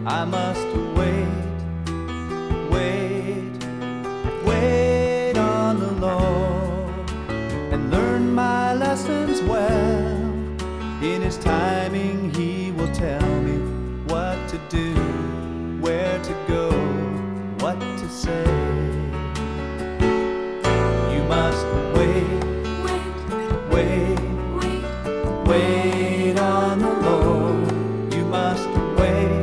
I must wait on the Lord and learn my lessons well. In His timing He will tell me what to do, where to go, what to say. You must wait on the Lord. You must wait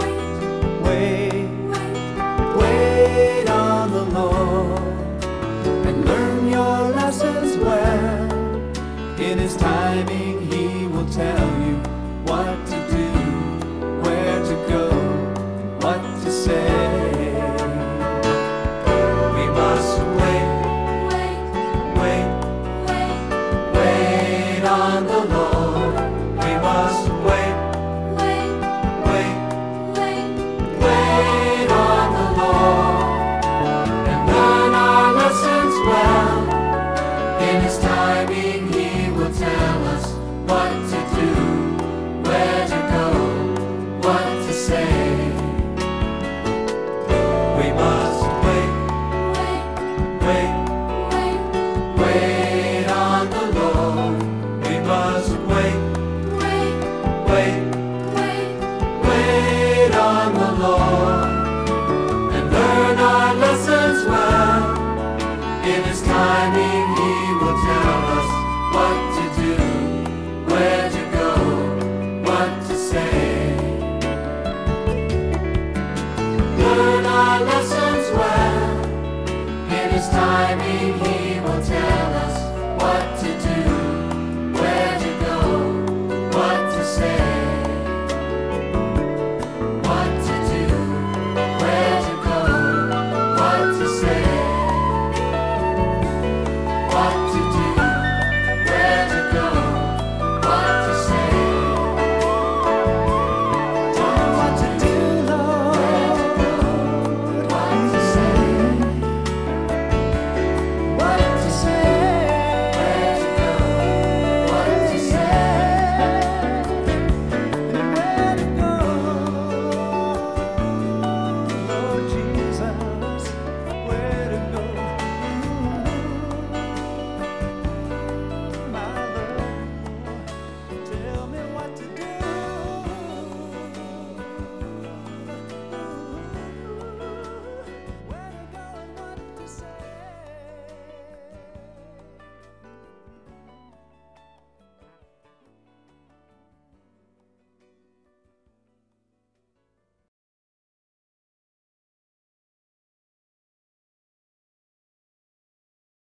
on the Lord and learn your lessons well. In His timing He will tell you what to do, where to go, what to say. We must wait on the Lord. We must wait on the Lord and learn our lessons well. In His timing He will tell us what to do,